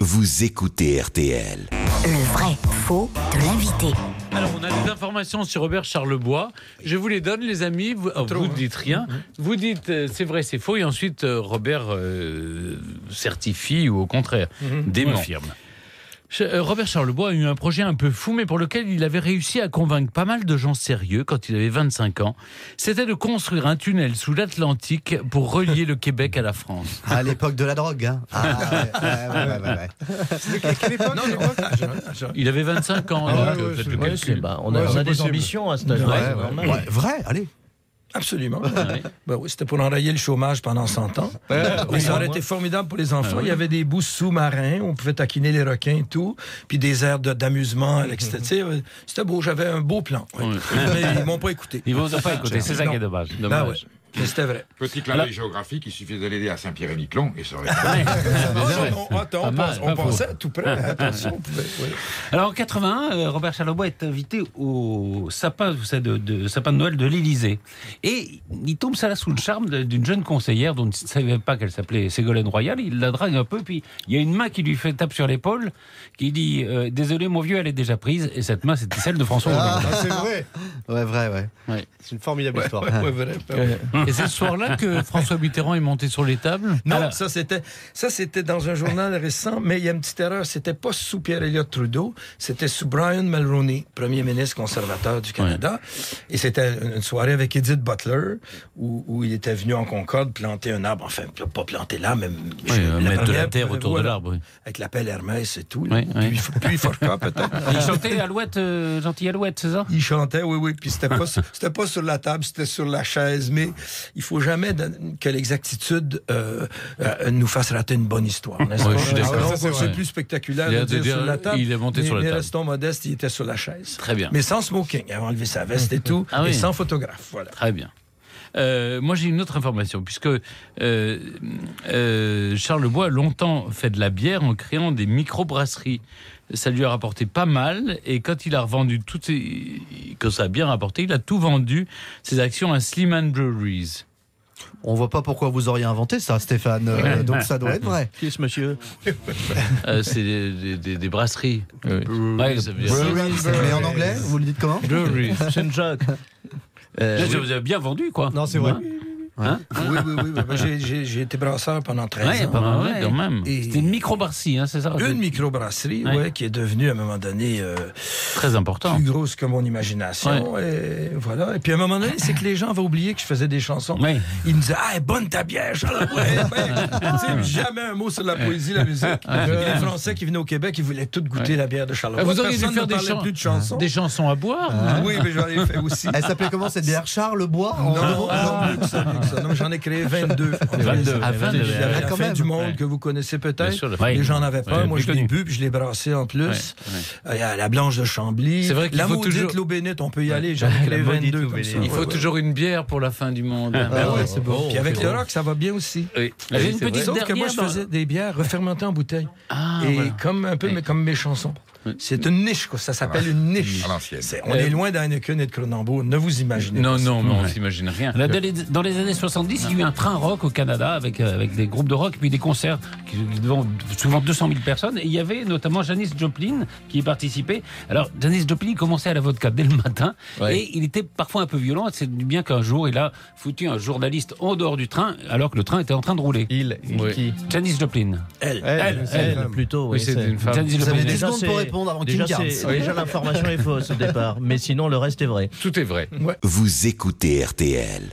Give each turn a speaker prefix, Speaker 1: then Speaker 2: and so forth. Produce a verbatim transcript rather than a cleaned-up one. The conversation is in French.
Speaker 1: Vous écoutez R T L.
Speaker 2: Le vrai faux de l'invité.
Speaker 3: Alors, on a des informations sur Robert Charlebois. Je vous les donne, les amis. Vous ne dites rien. Vous dites euh, c'est vrai, c'est faux. Et ensuite, euh, Robert euh, certifie ou au contraire
Speaker 4: Mm-hmm.
Speaker 3: dément. Ouais. Robert Charlebois a eu un projet un peu fou, mais pour lequel il avait réussi à convaincre pas mal de gens sérieux quand il avait vingt-cinq ans. C'était de construire un tunnel sous l'Atlantique pour relier le Québec à la France.
Speaker 5: À l'époque de la drogue, hein. Ah, ouais, ouais, ouais, ouais, ouais.
Speaker 4: C'était quelle époque? Non, non,
Speaker 3: Il avait vingt-cinq ans.
Speaker 4: Ah,
Speaker 3: donc,
Speaker 4: ouais,
Speaker 3: euh,
Speaker 4: ouais,
Speaker 3: faites
Speaker 4: c'est-
Speaker 3: le
Speaker 4: ouais,
Speaker 3: calcul.
Speaker 4: c'est-
Speaker 6: Bah, on a,
Speaker 4: Ouais,
Speaker 6: on
Speaker 4: c'est
Speaker 6: a des
Speaker 4: possible.
Speaker 6: ambitions à cet âge-là.
Speaker 5: Ouais,
Speaker 6: c'est
Speaker 5: ouais,
Speaker 6: normal.
Speaker 5: ouais, vrai, allez.
Speaker 4: Absolument.
Speaker 3: Ouais.
Speaker 4: Ben oui, c'était pour enrayer le chômage pendant cent ans. Mais ça aurait été formidable pour les enfants. Il y avait des bouts sous-marins, on pouvait taquiner les requins et tout, puis des aires de- d'amusement à l'extérieur. C'était beau, j'avais un beau plan. ouais.
Speaker 3: Ouais.
Speaker 4: Mais ils m'ont pas écouté.
Speaker 3: Ils vont pas écouter, c'est ça
Speaker 4: Non.
Speaker 3: qui est dommage.
Speaker 4: Ben
Speaker 3: dommage.
Speaker 4: ouais. Mais c'était vrai.
Speaker 7: Petit clin d'œil géographique, il suffit d'aller à Saint-Pierre-et-Miquelon et ça aurait été...
Speaker 3: Ouais.
Speaker 4: Oh, non, attends,
Speaker 3: Pas
Speaker 4: on,
Speaker 3: mal,
Speaker 4: pense-
Speaker 3: pas
Speaker 4: on
Speaker 3: faux.
Speaker 4: pensait tout près. Attention, on pouvait. Oui.
Speaker 3: Alors en quatre-vingt-un, euh, Robert Charlebois est invité au sapin, vous savez, de, de, sapin de Noël de l'Élysée. Et il tombe ça là sous le charme de- d'une jeune conseillère dont il ne savait pas qu'elle s'appelait Ségolène Royal. Il la drague un peu, puis il y a une main qui lui fait tape sur l'épaule, qui dit euh, désolé mon vieux, elle est déjà prise. Et cette main, c'était celle de François Hollande.
Speaker 5: Ah, c'est vrai. Ouais, vrai, ouais.
Speaker 3: Ouais.
Speaker 5: C'est une formidable histoire.
Speaker 4: Ouais, ouais, vrai, ouais.
Speaker 3: Et c'est ce soir-là que François Mitterrand est monté sur les tables.
Speaker 4: Non,
Speaker 3: Alors,
Speaker 4: ça c'était ça c'était dans un journal récent, mais il y a une petite erreur. C'était pas sous Pierre Elliott Trudeau, c'était sous Brian Mulroney, premier ministre conservateur du Canada. Et c'était une soirée avec Edith Butler où, où il était venu en Concorde planter un arbre. Enfin, pas planter l'arbre, mais
Speaker 3: oui, euh, mettre de la
Speaker 4: première-
Speaker 3: terre autour
Speaker 4: voilà,
Speaker 3: de l'arbre. Oui.
Speaker 4: avec l'appel Hermès et tout.
Speaker 3: Oui,
Speaker 4: là.
Speaker 3: oui.
Speaker 4: Puis, puis Forca peut-être.
Speaker 3: Il chantait Alouette, euh, Gentil Alouette, c'est ça?
Speaker 4: Il chantait, oui, oui. Puis c'était pas, sur- c'était pas sur la table, c'était sur la chaise. Mais il faut jamais de- que l'exactitude euh, euh, nous fasse rater une bonne histoire, n'est-ce
Speaker 3: Ouais,
Speaker 4: pas?
Speaker 3: je suis d'accord.
Speaker 4: Alors,
Speaker 3: Ça, c'est
Speaker 4: c'est
Speaker 3: vrai.
Speaker 4: plus spectaculaire
Speaker 3: Il a
Speaker 4: de dire
Speaker 3: de dire,
Speaker 4: sur la table.
Speaker 3: il est monté
Speaker 4: mais,
Speaker 3: sur la
Speaker 4: mais
Speaker 3: table.
Speaker 4: restons modestes, il était sur la chaise.
Speaker 3: Très bien.
Speaker 4: Mais sans smoking, il avait enlevé sa veste et tout,
Speaker 3: Ah oui.
Speaker 4: et sans photographe, voilà.
Speaker 3: Très bien. Euh, moi, j'ai une autre information, puisque euh, euh, Charlebois a longtemps fait de la bière en créant des micro-brasseries. Ça lui a rapporté pas mal, et quand il a revendu tout, ses... que ça a bien rapporté, il a tout vendu, ses actions à Sleeman Breweries.
Speaker 5: On voit pas pourquoi vous auriez inventé ça, Stéphane. Euh, donc ça doit être vrai.
Speaker 6: Qui est ce monsieur?
Speaker 3: Euh, c'est des, des- des- des brasseries. Ouais, ça veut dire-
Speaker 5: Mais en anglais, vous le dites comment?
Speaker 3: Breweries.
Speaker 6: Saint-Jacques.
Speaker 3: Là, vous avez bien vendu, quoi.
Speaker 5: Non, c'est vrai.
Speaker 3: Hein?
Speaker 4: Oui, oui, oui. oui. Moi, j'ai, j'ai, j'ai été brasseur pendant treize
Speaker 3: Ouais,
Speaker 4: ans.
Speaker 3: pas mal,
Speaker 6: ouais.
Speaker 3: ouais, quand même.
Speaker 4: Et-
Speaker 3: C'était une microbrasserie, hein, c'est ça?
Speaker 4: Une microbrasserie,
Speaker 3: Ouais.
Speaker 4: ouais, qui est devenue à un moment donné euh,
Speaker 3: Très important.
Speaker 4: plus grosse que mon imagination. Et voilà. Et puis à un moment donné, c'est que les gens avaient oublié que je faisais des chansons.
Speaker 3: Ouais.
Speaker 4: Ils me disaient, ah, bonne ta bière, Charles. Ouais, ouais. Tu sais, jamais un mot sur la poésie, la musique. Et les Français qui venaient au Québec, ils voulaient tous goûter la bière de Charles.
Speaker 3: Ah, vous auriez dû
Speaker 4: Personne
Speaker 3: faire
Speaker 4: ne
Speaker 3: des,
Speaker 4: parlait
Speaker 3: chan-
Speaker 4: plus de chansons.
Speaker 3: des chansons à boire.
Speaker 4: Oui, mais j'en ai fait aussi.
Speaker 5: Elle s'appelait comment cette bière? Charlebois? en deux
Speaker 4: Non,
Speaker 5: mots
Speaker 4: non, mieux que ça, mieux que ça. Non, j'en ai créé vingt-deux.
Speaker 3: vingt-deux. Ah,
Speaker 4: Il y
Speaker 3: vingt-deux.
Speaker 4: avait
Speaker 5: Ah,
Speaker 4: la
Speaker 5: quand
Speaker 4: fin
Speaker 5: même.
Speaker 4: du monde
Speaker 3: Ouais.
Speaker 4: que vous connaissez
Speaker 3: Bien
Speaker 4: peut-être.
Speaker 3: sûr, le-
Speaker 4: Les
Speaker 3: Ouais.
Speaker 4: gens n'avaient pas.
Speaker 3: Ouais,
Speaker 4: Moi,
Speaker 3: plus
Speaker 4: je l'ai
Speaker 3: connu.
Speaker 4: bu, puis je l'ai brassé en plus.
Speaker 3: Ouais,
Speaker 4: Euh, Il y a la Blanche de Chambly.
Speaker 3: C'est vrai qu'il
Speaker 4: la
Speaker 3: faut
Speaker 4: maudite
Speaker 3: toujours-
Speaker 4: l'eau bénite, on peut y aller. J'en ai créé
Speaker 6: La maudite
Speaker 4: vingt-deux
Speaker 6: l'eau
Speaker 4: comme ça.
Speaker 6: bénite.
Speaker 3: Il faut
Speaker 4: Ouais, ouais.
Speaker 3: toujours une bière pour la fin du monde.
Speaker 4: Ben
Speaker 5: Ah
Speaker 4: ouais,
Speaker 5: ouais,
Speaker 4: c'est beau. Puis avec le rock, ça va bien aussi.
Speaker 3: Oui. J'ai Oui, une c'est petite
Speaker 4: Sauf que moi, je
Speaker 3: dernière
Speaker 4: faisais
Speaker 3: dans-
Speaker 4: des bières refermentées en bouteille.
Speaker 3: Ah,
Speaker 4: Et
Speaker 3: voilà.
Speaker 4: comme un peu
Speaker 3: Oui.
Speaker 4: mais comme mes chansons.
Speaker 3: Oui.
Speaker 4: C'est une niche, quoi. Ça s'appelle une niche.
Speaker 7: À l'ancienne.
Speaker 4: C'est- on
Speaker 3: Euh,
Speaker 4: est loin d'Heineken et de Cronenbourg. Ne vous imaginez
Speaker 3: Non,
Speaker 4: pas ça.
Speaker 3: non, mais on
Speaker 6: Ouais.
Speaker 3: s'imagine rien. Là, dans, les, dans les années soixante-dix, il y a eu un train rock au Canada avec, euh, avec des groupes de rock, puis des concerts qui devant souvent deux cent mille personnes. Et il y avait notamment Janis Joplin qui y participait. Alors, Janis Joplin commençait à la vodka dès le matin
Speaker 6: Ouais.
Speaker 3: et il était parfois un peu violent. C'est bien qu'un jour, il a foutu un journaliste en dehors du train alors que le train était en train de rouler.
Speaker 6: Il, il
Speaker 3: Oui.
Speaker 6: qui?
Speaker 3: Janis Joplin.
Speaker 4: Elle.
Speaker 6: Elle,
Speaker 3: elle.
Speaker 6: elle, plutôt.
Speaker 3: Oui,
Speaker 6: Oui,
Speaker 3: c'est une femme.
Speaker 6: Janis
Speaker 5: Vous
Speaker 6: Joplin.
Speaker 5: avez dix
Speaker 6: Déjà,
Speaker 5: secondes pour
Speaker 6: c'est-
Speaker 5: répondre avant
Speaker 6: déjà,
Speaker 5: qu'il me garde.
Speaker 6: c'est- Déjà, l'information est fausse au départ, mais sinon, le reste est vrai.
Speaker 3: Tout est vrai.
Speaker 1: Vous écoutez R T L.